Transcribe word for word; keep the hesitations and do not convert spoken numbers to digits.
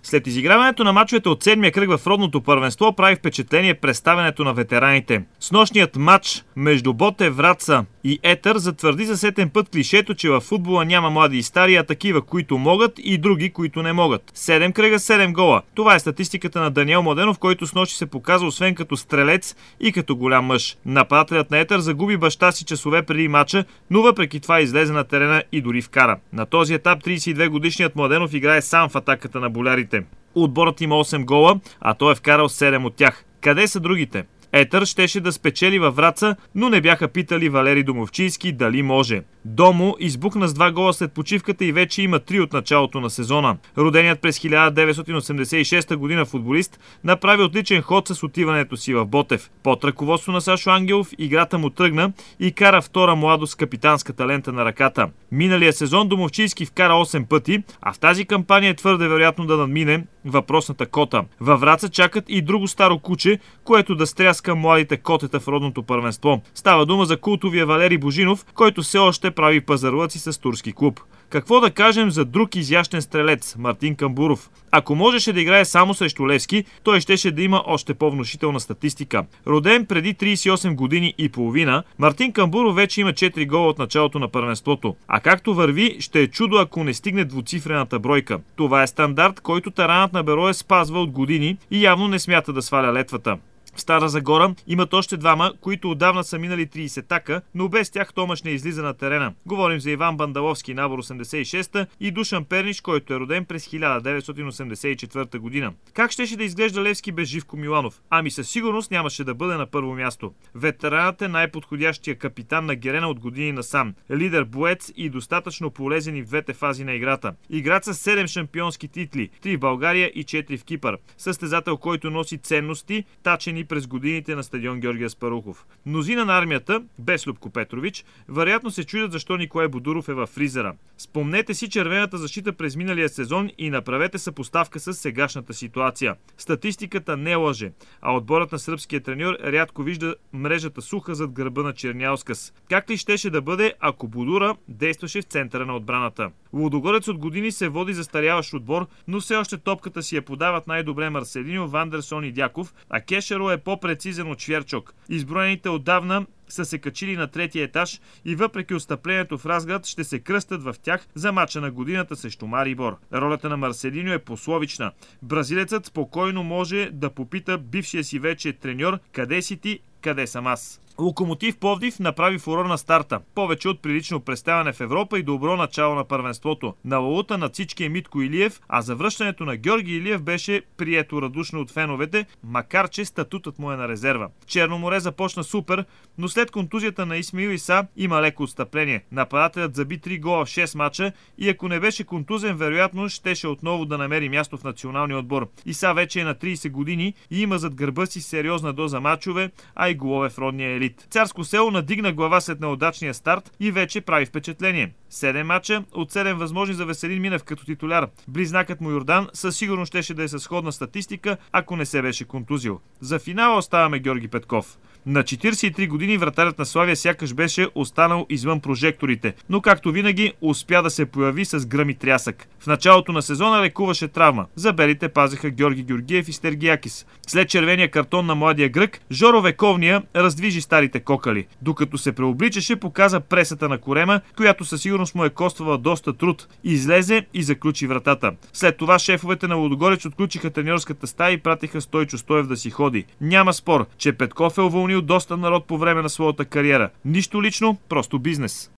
След изиграването на мачовете от седмия кръг в родното първенство прави впечатление представянето на ветераните. Снощният матч между Ботев Враца и Етър затвърди за сетен път клишето, че във футбола няма млади и стари, а такива, които могат и други, които не могат. седем кръга, седем гола. Това е статистиката на Даниел Младенов, който снощи се показа освен като стрелец и като голям мъж. Нападателят на Етър загуби баща си часове преди мача, но въпреки това излезе на терена и дори вкара. На този етап тридесет и две годишният Младенов играе сам в атаката на болярите. Отборът има осем гола, а той е вкарал седем от тях. Къде са другите? Етър щеше да спечели във Враца, но не бяха питали Валери Домовчийски дали може. Домо избухна с два гола след почивката и вече има три от началото на сезона. Роденият през хиляда деветстотин осемдесет и шеста година футболист направи отличен ход с отиването си в Ботев. Под ръководство на Сашо Ангелов играта му тръгна и кара втора младост с капитанската лента на ръката. Миналия сезон Домовчийски вкара осем пъти, а в тази кампания е твърде вероятно да надмине въпросната кота. Във Враца чакат и друго старо куче, което да стряска младите котета в родното първенство. Става дума за култовия Валери Божинов, който все още прави пазарлъци с турски клуб. Какво да кажем за друг изящен стрелец, Мартин Камбуров? Ако можеше да играе само срещу Левски, той щеше да има още по-внушителна статистика. Роден преди тридесет и осем години и половина, Мартин Камбуров вече има четири гола от началото на първенството. А както върви, ще е чудо, ако не стигне двуцифрената бройка. Това е стандарт, който таранът на Берое спазва от години и явно не смята да сваля летвата. В Стара Загора имат още двама, които отдавна са минали тридесетака, но без тях Томаш не излиза на терена. Говорим за Иван Бандаловски, набор осемдесет и шеста, и Душан Перниш, който е роден през хиляда деветстотин осемдесет и четвърта година. Как щеше да изглежда Левски без Живко Миланов? Ами със сигурност нямаше да бъде на първо място. Ветеранът е най-подходящия капитан на Герена от години насам. Лидер, боец и достатъчно полезен и в двете фази на играта. Играч с седем шампионски титли, три в България и четири в Кипър. Състезател, който носи ценности, тачени през годините на стадион Георги Аспарухов. Мнозина на армията, без Любко Петрович, вероятно се чудят защо Николай Бодуров е във фризера. Спомнете си червената защита през миналия сезон и направете съпоставка с сегашната ситуация. Статистиката не лъже, а отборът на сръбския треньор рядко вижда мрежата суха зад гърба на Черняускас. Как ли щеше да бъде, ако Бодура действаше в центъра на отбраната? Лудогорец от години се води застаряващ отбор, но все още топката си я подават най-добре Марселиньо, Вандерсон и Дяков, а Кешеро е по-прецизен от Шверчок. Изброените отдавна са се качили на третия етаж и въпреки отстъплението в Разград ще се кръстат в тях за мача на годината срещу Марибор. Ролята на Марселиньо е пословична. Бразилецът спокойно може да попита бившия си вече треньор: къде си ти, къде съм аз? Локомотив Пловдив направи фурор на старта. Повече от прилично представяне в Европа и добро начало на първенството. На валута на всички е Митко Илиев, а завръщането на Георги Илиев беше прието радушно от феновете, макар че статутът му е на резерва. Черно море започна супер, но след контузията на Исмаил Иса има леко отстъпление. Нападателят заби три гола в шест мача и ако не беше контузен, вероятно щеше отново да намери място в националния отбор. Иса вече е на тридесет години и има зад гърба си сериозна доза мачове, а и голове в родния елит. Царско село надигна глава след неудачния старт и вече прави впечатление. седем мача, от седем възможни за Веселин Минев като титуляр. Близнакът му Йордан със сигурност щеше да е със сходна статистика, ако не се беше контузил. За финала оставаме Георги Петков. На четиридесет и три години вратарят на Славия сякаш беше останал извън прожекторите, но както винаги успя да се появи с гръм и трясък. В началото на сезона лекуваше травма. За белите пазеха Георги Георгиев и Стергиякис. След червения картон на младия грък, Жоро Вековния раздвижи старите кокали. Докато се преобличаше, показа пресата на Корема, която със сигурност му е коствала доста труд. Излезе и заключи вратата. След това шефовете на Лудогорец отключиха треньорската стая и пратиха Стойчо Стоев да си ходи. Няма спор, че Петков е уволнил доста народ по време на своята кариера. Нищо лично, просто бизнес.